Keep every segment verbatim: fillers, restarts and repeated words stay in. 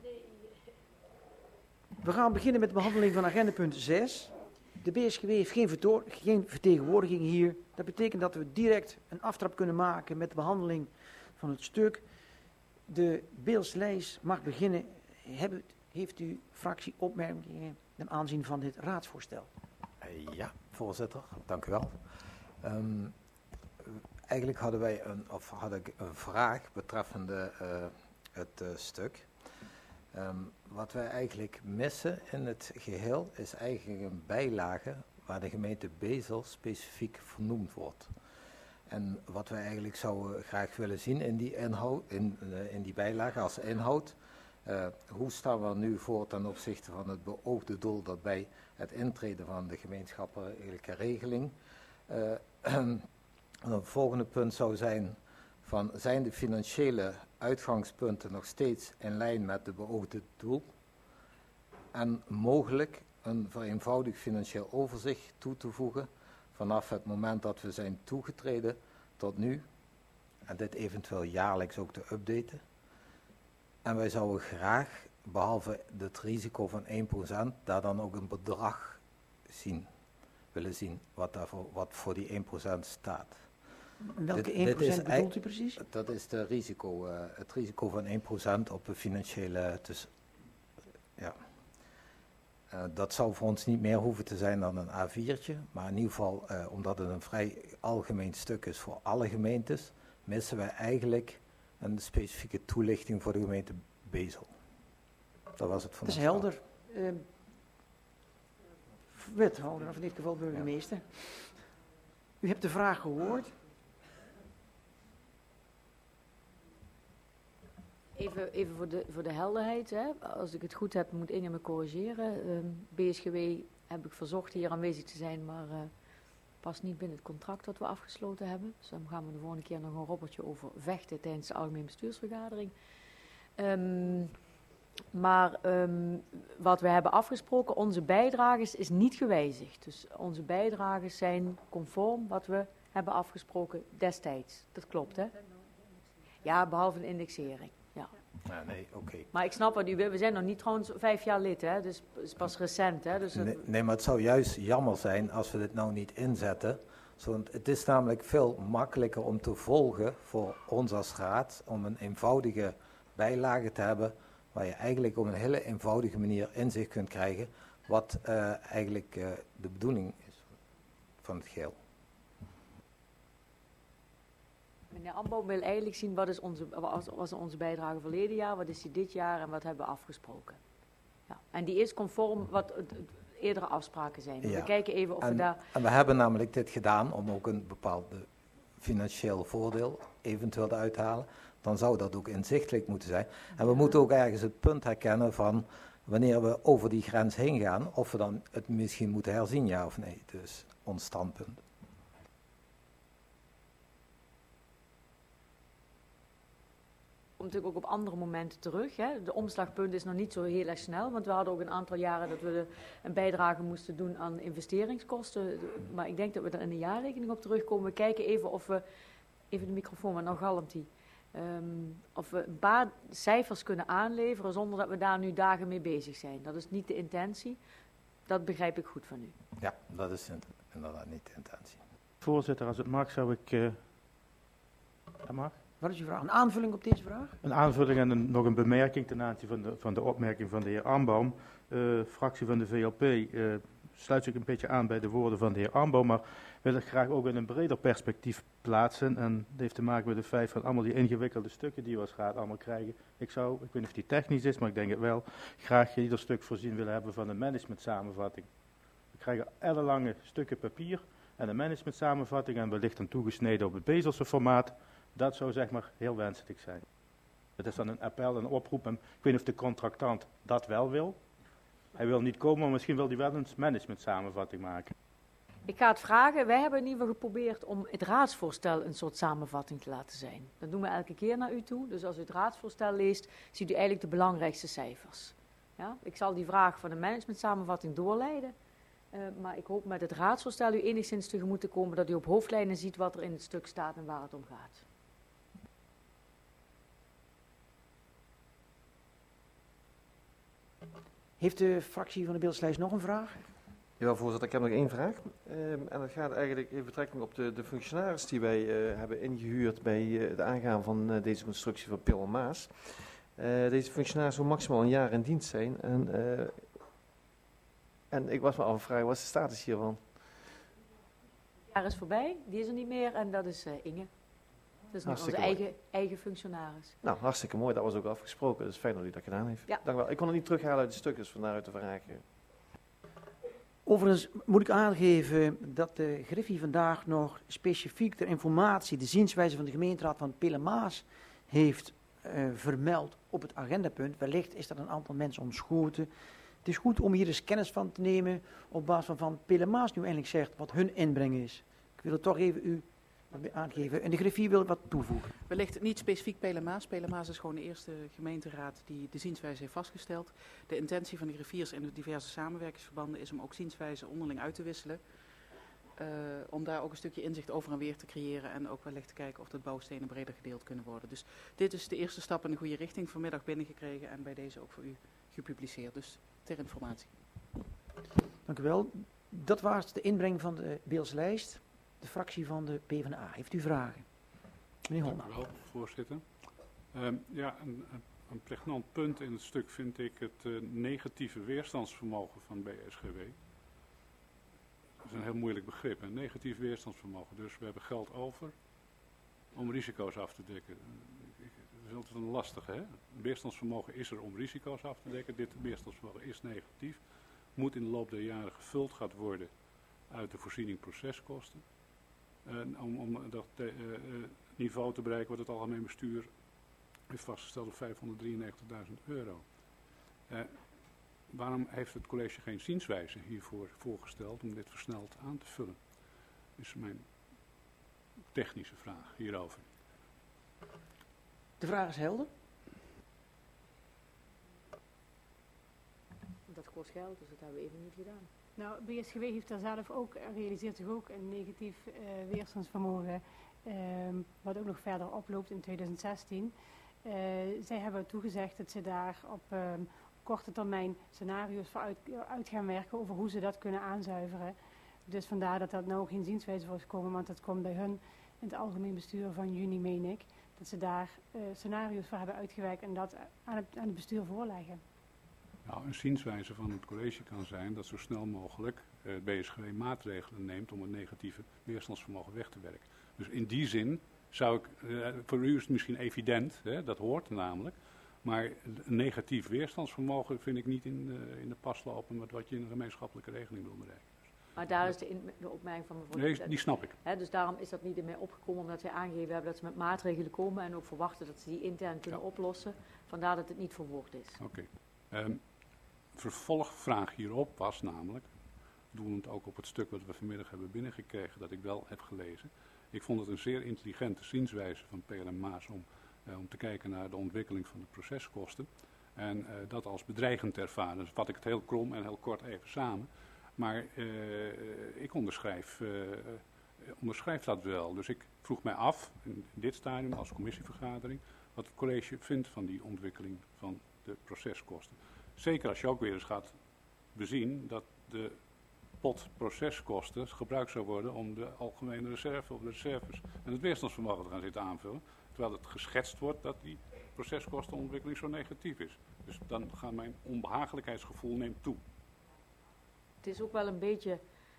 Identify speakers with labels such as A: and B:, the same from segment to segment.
A: We gaan beginnen met de behandeling van agendapunt zes. De B S G W heeft geen, vertoor- geen vertegenwoordiging hier. Dat betekent dat we direct een aftrap kunnen maken met de behandeling van het stuk. De beeldslijst mag beginnen. Heb, heeft u fractie opmerkingen ten aanzien van dit raadsvoorstel?
B: Uh, ja, voorzitter, dank u wel. Um, eigenlijk hadden wij een, of had ik een vraag betreffende uh, het uh, stuk. Um, wat wij eigenlijk missen in het geheel is eigenlijk een bijlage waar de gemeente Bezel specifiek vernoemd wordt. En wat wij eigenlijk zouden graag willen zien in die, inhoud, in, uh, in die bijlage als inhoud, uh, hoe staan we er nu voor ten opzichte van het beoogde doel dat bij het intreden van de gemeenschappelijke regeling. Uh, het volgende punt zou zijn van zijn de financiële uitgangspunten nog steeds in lijn met de beoogde doel en mogelijk een vereenvoudigd financieel overzicht toe te voegen vanaf het moment dat we zijn toegetreden tot nu en dit eventueel jaarlijks ook te updaten. En wij zouden graag, behalve het risico van één procent, daar dan ook een bedrag zien, willen zien wat, daarvoor, wat voor die één procent staat.
A: Welke
B: dit,
A: één procent
B: dit is,
A: bedoelt u precies?
B: Dat is de risico, uh, het risico van één procent op een financiële... Dus, ja. uh, dat zou voor ons niet meer hoeven te zijn dan een A viertje. Maar in ieder geval, uh, omdat het een vrij algemeen stuk is voor alle gemeentes, missen wij eigenlijk een specifieke toelichting voor de gemeente Bezel. Dat was het van
A: Dat is
B: ons.
A: helder. Uh, wethouder, of in dit geval burgemeester. Ja. U hebt de vraag gehoord.
C: Even, even voor, de, voor de helderheid, hè. Als ik het goed heb, moet Inge me corrigeren. Um, B S G W heb ik verzocht hier aanwezig te zijn, maar uh, past niet binnen het contract dat we afgesloten hebben. Dus dan gaan we de volgende keer nog een robbertje over vechten tijdens de algemene bestuursvergadering. Um, maar um, wat we hebben afgesproken, onze bijdrages is niet gewijzigd. Dus onze bijdrages zijn conform wat we hebben afgesproken destijds. Dat klopt, hè? Ja, behalve een indexering. Ja.
B: Ja, nee, oké. Okay.
C: Maar ik snap wat u wil. We zijn nog niet trouwens vijf jaar lid, hè? Dus het is pas recent, hè? Dus
B: nee, nee, maar het zou juist jammer zijn als we dit nou niet inzetten. Want het is namelijk veel makkelijker om te volgen voor ons als raad, om een eenvoudige bijlage te hebben, waar je eigenlijk op een hele eenvoudige manier inzicht kunt krijgen wat uh, eigenlijk uh, de bedoeling is van het geheel.
C: Meneer Ambaum wil eigenlijk zien wat is onze, was, was onze bijdrage verleden jaar, wat is die dit jaar en wat hebben we afgesproken. Ja. En die is conform wat het, het eerdere afspraken zijn. Dus ja. We kijken even of
B: en,
C: we daar...
B: En we hebben namelijk dit gedaan om ook een bepaald financieel voordeel eventueel uit te halen. Dan zou dat ook inzichtelijk moeten zijn. En we ja. moeten ook ergens het punt herkennen van wanneer we over die grens heen gaan, of we dan het misschien moeten herzien, ja of nee. Dus ons standpunt.
C: Komt natuurlijk ook op andere momenten terug. Hè. De omslagpunt is nog niet zo heel erg snel, want we hadden ook een aantal jaren dat we de, een bijdrage moesten doen aan investeringskosten. Maar ik denk dat we er in de jaarrekening op terugkomen. We kijken even of we, even de microfoon, maar nou galmt die. Um, of we een paar cijfers kunnen aanleveren zonder dat we daar nu dagen mee bezig zijn. Dat is niet de intentie. Dat begrijp ik goed van u.
B: Ja, dat is inderdaad niet de intentie.
D: Voorzitter, als het mag zou ik... Uh, dat mag?
A: Wat is uw vraag? Een aanvulling op deze vraag?
D: Een aanvulling en een, nog een bemerking ten aanzien van de, van de opmerking van de heer Ambaum. Uh, fractie van de V L P uh, sluit zich een beetje aan bij de woorden van de heer Ambaum, maar wil ik graag ook in een breder perspectief plaatsen. En dat heeft te maken met het feit van allemaal die ingewikkelde stukken die we als raad allemaal krijgen. Ik zou, ik weet niet of die technisch is, maar ik denk het wel, graag ieder stuk voorzien willen hebben van een managementsamenvatting. We krijgen ellenlange stukken papier en een managementsamenvatting en wellicht dan toegesneden op het Bezelse formaat. Dat zou zeg maar heel wenselijk zijn. Het is dan een appel, een oproep. En ik weet niet of de contractant dat wel wil. Hij wil niet komen, maar misschien wil hij wel een management samenvatting maken.
C: Ik ga het vragen. Wij hebben in ieder geval geprobeerd om het raadsvoorstel een soort samenvatting te laten zijn. Dat doen we elke keer naar u toe. Dus als u het raadsvoorstel leest, ziet u eigenlijk de belangrijkste cijfers. Ja? Ik zal die vraag van de management samenvatting doorleiden. Uh, maar ik hoop met het raadsvoorstel u enigszins tegemoet te komen dat u op hoofdlijnen ziet wat er in het stuk staat en waar het om gaat.
A: Heeft de fractie van de beeldenslijst nog een vraag?
E: Ja, voorzitter, ik heb nog één vraag. Um, en dat gaat eigenlijk in betrekking op de, de functionaris die wij uh, hebben ingehuurd bij uh, het aangaan van uh, deze constructie van Pil en Maas. Uh, deze functionaris wil maximaal een jaar in dienst zijn. En, uh, en ik was me al vragen, wat is de status hiervan?
C: Het jaar is voorbij, die is er niet meer en dat is uh, Inge. Dat is nog onze
E: Hartstikke
C: eigen, eigen functionaris.
E: Nou, hartstikke mooi. Dat was ook afgesproken. Dus fijn dat u dat gedaan heeft.
C: Ja.
E: Dank u wel. Ik kon het niet terughalen uit de stuk, dus vandaar uit de vraag. uh.
A: Overigens moet ik aangeven dat de Griffie vandaag nog specifiek ter informatie de zienswijze van de gemeenteraad van Pil en Maas heeft uh, vermeld op het agendapunt. Wellicht is dat een aantal mensen ontschoten. Het is goed om hier eens kennis van te nemen op basis van van Pil en Maas nu eindelijk zegt wat hun inbreng is. Ik wil het toch even u aangeven. En de Griffie wil wat toevoegen.
F: Wellicht niet specifiek Pil en Maas. Pil en Maas is gewoon de eerste gemeenteraad die de zienswijze heeft vastgesteld. De intentie van de griffiers en de diverse samenwerkingsverbanden is om ook zienswijzen onderling uit te wisselen. Uh, om daar ook een stukje inzicht over en weer te creëren en ook wellicht te kijken of de bouwstenen breder gedeeld kunnen worden. Dus dit is de eerste stap in de goede richting vanmiddag binnengekregen en bij deze ook voor u gepubliceerd. Dus ter informatie.
A: Dank u wel. Dat was de inbreng van de beeldenslijst. De fractie van de PvdA. Heeft u vragen? Meneer Holma.
G: Dank u wel, voorzitter. Um, ja, een, een pregnant punt in het stuk vind ik het uh, negatieve weerstandsvermogen van B S G W. Dat is een heel moeilijk begrip, een negatief weerstandsvermogen. Dus we hebben geld over om risico's af te dekken. Dat is altijd een lastige, hè? Weerstandsvermogen is er om risico's af te dekken. Dit weerstandsvermogen is negatief. Moet in de loop der jaren gevuld gaat worden uit de voorziening proceskosten. Uh, om, om dat uh, uh, niveau te bereiken wat het algemeen bestuur heeft vastgesteld op vijfhonderddrieënnegentigduizend euro. Uh, waarom heeft het college geen zienswijze hiervoor voorgesteld om dit versneld aan te vullen? Is mijn technische vraag hierover.
A: De vraag is helder.
C: Dat kost geld, dus dat hebben we even niet gedaan.
H: Nou, B S G W heeft daar zelf ook, realiseert zich ook een negatief uh, weerstandsvermogen, um, wat ook nog verder oploopt in tweeduizend zestien. Uh, zij hebben toegezegd dat ze daar op um, korte termijn scenario's voor uit, uit gaan werken over hoe ze dat kunnen aanzuiveren. Dus vandaar dat dat nou geen zienswijze voor is gekomen, want dat komt bij hun in het algemeen bestuur van juni, meen ik, dat ze daar uh, scenario's voor hebben uitgewerkt en dat aan het, aan het bestuur voorleggen.
G: Nou, een zienswijze van het college kan zijn dat zo snel mogelijk uh, het B S G W maatregelen neemt om het negatieve weerstandsvermogen weg te werken. Dus in die zin zou ik, uh, voor u is het misschien evident, hè, dat hoort namelijk, maar een negatief weerstandsvermogen vind ik niet in, uh, in de pas lopen met wat je in een gemeenschappelijke regeling wil bereiken.
C: Maar daar is de, in, de opmerking van mevrouw.
G: Nee, die snap ik.
C: Hè, dus daarom is dat niet in mij opgekomen, omdat wij aangegeven hebben dat ze met maatregelen komen en ook verwachten dat ze die intern kunnen ja. oplossen. Vandaar dat het niet verwoord is.
G: Oké. Okay. Um, vervolgvraag hierop was namelijk, doelend ook op het stuk wat we vanmiddag hebben binnengekregen, dat ik wel heb gelezen. Ik vond het een zeer intelligente zienswijze van P L M Maas om, uh, om te kijken naar de ontwikkeling van de proceskosten. En uh, dat als bedreigend ervaren. Dus vat ik het heel krom en heel kort even samen. Maar uh, ik onderschrijf, uh, onderschrijf dat wel. Dus ik vroeg mij af, in dit stadium als commissievergadering, wat het college vindt van die ontwikkeling van de proceskosten. Zeker als je ook weer eens gaat bezien dat de pot proceskosten gebruikt zou worden om de algemene reserve of de reserves en het weerstandsvermogen te gaan zitten aanvullen. Terwijl het geschetst wordt dat die proceskostenontwikkeling zo negatief is. Dus dan gaat mijn onbehagelijkheidsgevoel neemt toe.
C: Het is ook wel een beetje,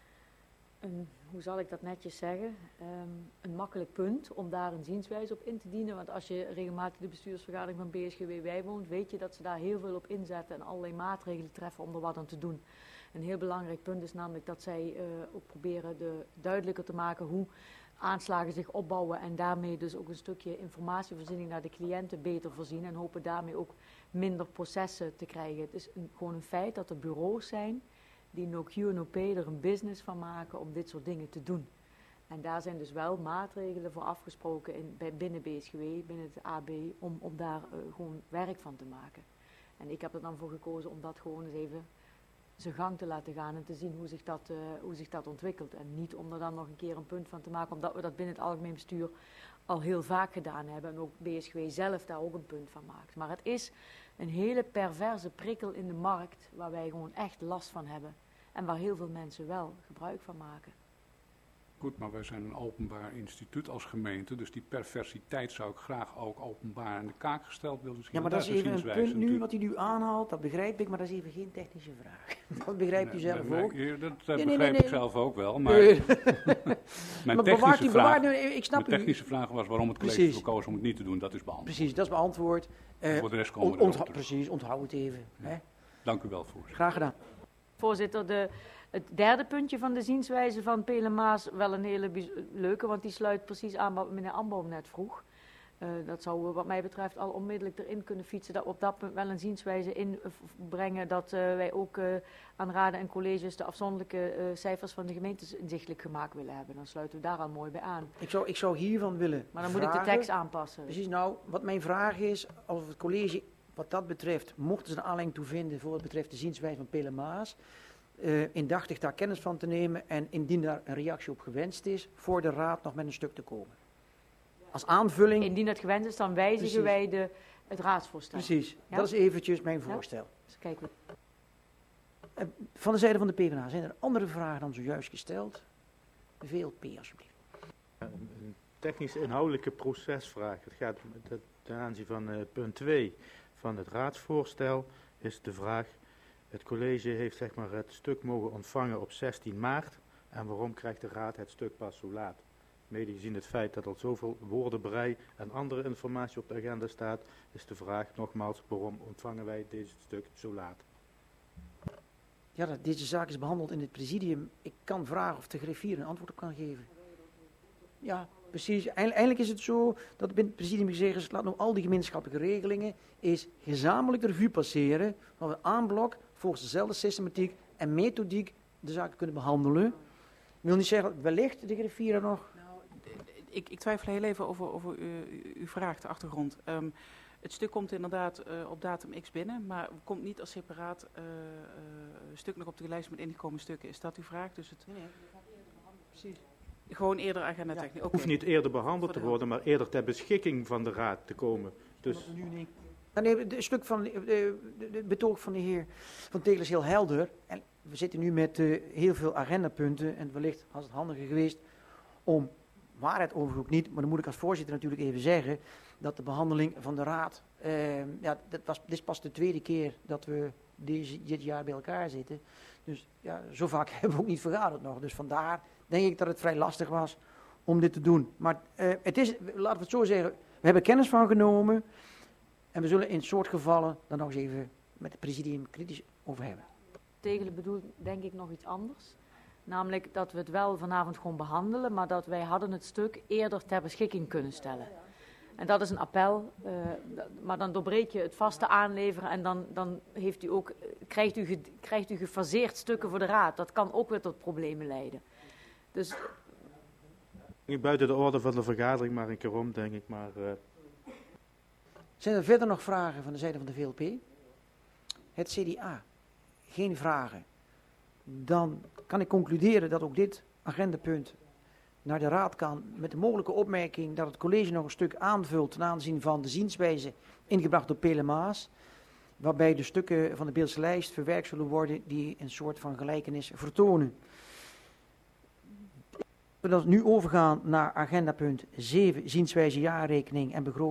C: een, hoe zal ik dat netjes zeggen, um, een makkelijk punt om daar een zienswijze op in te dienen. Want als je regelmatig de bestuursvergadering van B S G W bijwoont, weet je dat ze daar heel veel op inzetten en allerlei maatregelen treffen om er wat aan te doen. Een heel belangrijk punt is namelijk dat zij uh, ook proberen de, duidelijker te maken hoe aanslagen zich opbouwen en daarmee dus ook een stukje informatievoorziening naar de cliënten beter voorzien en hopen daarmee ook minder processen te krijgen. Het is een, gewoon een feit dat er bureaus zijn die no Q no P er een business van maken om dit soort dingen te doen. En daar zijn dus wel maatregelen voor afgesproken in, bij, binnen B S G W, binnen het A B, om, om daar uh, gewoon werk van te maken. En ik heb er dan voor gekozen om dat gewoon eens even zijn gang te laten gaan en te zien hoe zich dat, uh, hoe zich dat ontwikkelt. En niet om er dan nog een keer een punt van te maken, omdat we dat binnen het algemeen bestuur al heel vaak gedaan hebben. En ook B S G W zelf daar ook een punt van maakt. Maar het is een hele perverse prikkel in de markt waar wij gewoon echt last van hebben. En waar heel veel mensen wel gebruik van maken.
G: Goed, maar wij zijn een openbaar instituut als gemeente, dus die perversiteit zou ik graag ook openbaar aan de kaak gesteld willen zien.
A: Ja, maar dat is even een punt nu, wat u nu aanhaalt, dat begrijp ik, maar dat is even geen technische vraag. Dat begrijpt u zelf
G: nee,
A: ook.
G: Nee, dat
A: nee,
G: begrijp
A: nee, nee,
G: ik
A: nee.
G: zelf ook wel, maar
A: Nee.
G: mijn
A: Maar
G: technische,
A: bewaart u,
G: vraag,
A: bewaart u, ik snap
G: mijn
A: u.
G: technische vraag was waarom het college
A: Precies.
G: verkozen om het niet te doen, dat is beantwoord.
A: Precies, dat is beantwoord. Eh,
G: Voor de rest komen we
A: ont-
G: erop
A: onthoud-
G: terug.
A: Precies, onthoud het even.
G: Ja.
A: Hè?
G: Dank u wel, voorzitter.
A: Graag gedaan.
C: Voorzitter, de, het derde puntje van de zienswijze van Pelemaas, wel een hele bijz- leuke, want die sluit precies aan wat meneer Amboom net vroeg. Uh, dat zouden we wat mij betreft al onmiddellijk erin kunnen fietsen, dat we op dat punt wel een zienswijze inbrengen, dat uh, wij ook uh, aan raden en colleges de afzonderlijke uh, cijfers van de gemeentes inzichtelijk gemaakt willen hebben. Dan sluiten we daar al mooi bij aan.
A: Ik zou, ik zou hiervan willen
C: Maar dan
A: vragen,
C: moet ik de tekst aanpassen.
A: Precies, nou, wat mijn vraag is, als het college wat dat betreft, mochten ze een aanleiding toe vinden voor wat betreft de zienswijze van Pelemaas, uh, indachtig daar kennis van te nemen en indien daar een reactie op gewenst is, voor de raad nog met een stuk te komen. Als aanvulling.
C: Indien het gewenst is, dan wijzigen
A: Precies.
C: wij de, het raadsvoorstel.
A: Precies,
C: Ja?
A: dat is eventjes mijn voorstel.
C: Ja? Dus kijken we.
A: Uh, van de zijde van de PvdA, zijn er andere vragen dan zojuist gesteld? De V L P alsjeblieft.
D: Een een technische inhoudelijke procesvraag. Het gaat ten- ten aanzien van uh, punt twee van het raadsvoorstel is de vraag, het college heeft zeg maar het stuk mogen ontvangen op zestien maart en waarom krijgt de raad het stuk pas zo laat? Mede gezien het feit dat er zoveel woordenbrei en andere informatie op de agenda staat, is de vraag nogmaals, waarom ontvangen wij dit stuk zo laat?
A: Ja, dat deze zaak is behandeld in het presidium. Ik kan vragen of de griffier een antwoord op kan geven. Ja, precies. Eind- Eindelijk is het zo dat binnen het presidium gezegd is, laat nou al die gemeenschappelijke regelingen is gezamenlijk de revue passeren, waar we aanblok volgens dezelfde systematiek en methodiek de zaken kunnen behandelen. Ik wil niet zeggen dat wellicht de griffier er nog.
F: Nou, d- ik, ik twijfel heel even over, over u, uw vraag, de achtergrond. Um, het stuk komt inderdaad uh, op datum X binnen, maar komt niet als separaat uh, uh, stuk nog op de lijst met ingekomen stukken. Is dat uw vraag? Dus het
A: Nee, nee, dat gaat eerder behandeld. Precies.
F: gewoon eerder agenda
A: Ja.
F: technisch.
D: Het hoeft niet eerder behandeld te worden, maar eerder ter beschikking van de raad te komen. Dus
A: Nu niet. Ja, nee, het stuk van de, de, de, de betoog van de heer Van Tegel is heel helder. En we zitten nu met uh, heel veel agendapunten. En wellicht was het handiger geweest om, waarheid overigens ook niet, maar dan moet ik als voorzitter natuurlijk even zeggen, dat de behandeling van de raad, uh, ja, dat was, dit is pas de tweede keer dat we deze, dit jaar bij elkaar zitten. Dus ja, zo vaak hebben we ook niet vergaderd nog. Dus vandaar denk ik dat het vrij lastig was om dit te doen. Maar uh, het is, laten we het zo zeggen, we hebben kennis van genomen. En we zullen in soort gevallen dan nog eens even met het presidium kritisch over hebben.
C: Tegelen bedoelt denk ik nog iets anders. Namelijk dat we het wel vanavond gewoon behandelen, maar dat wij hadden het stuk eerder ter beschikking kunnen stellen. En dat is een appel, uh, maar dan doorbreek je het vaste aanleveren en dan, dan heeft u ook, krijgt, u ge, krijgt u gefaseerd stukken voor de raad. Dat kan ook weer tot problemen leiden. Dus
D: niet buiten de orde van de vergadering, maar een keer om, denk ik. Maar uh,
A: zijn er verder nog vragen van de zijde van de V L P? Het C D A? Geen vragen. Dan kan ik concluderen dat ook dit agendapunt naar de raad kan met de mogelijke opmerking dat het college nog een stuk aanvult ten aanzien van de zienswijze ingebracht door Pelemaas, waarbij de stukken van de Beeldse lijst verwerkt zullen worden die een soort van gelijkenis vertonen. We dan nu overgaan naar agendapunt zeven, zienswijze jaarrekening en begroting.